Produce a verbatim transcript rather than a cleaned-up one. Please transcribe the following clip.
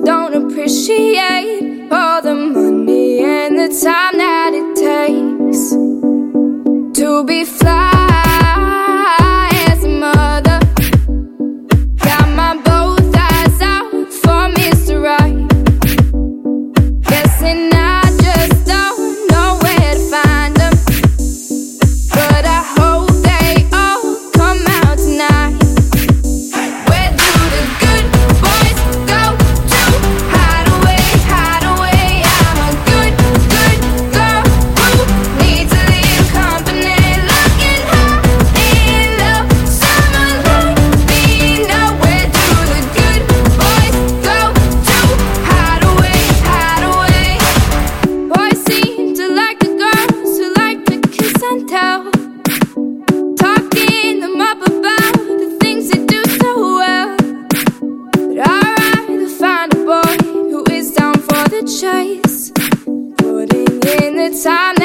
don't appreciate all the money and the time that it takes to be fly as a mother. Got my both eyes out for Mister Right. Guessing I just don't know where to find them, but I hope they all come out tonight. Where do the good boys go to hide away, hide away? I'm a good, good girl who needs a little company. Looking high in love, someone like me. Now where do the good boys go to hide away, hide away? Boys seem to like the girls who like to kiss and tell, talking them up about the things they do so well. But I'd rather find a boy who is down for the chase, putting in the time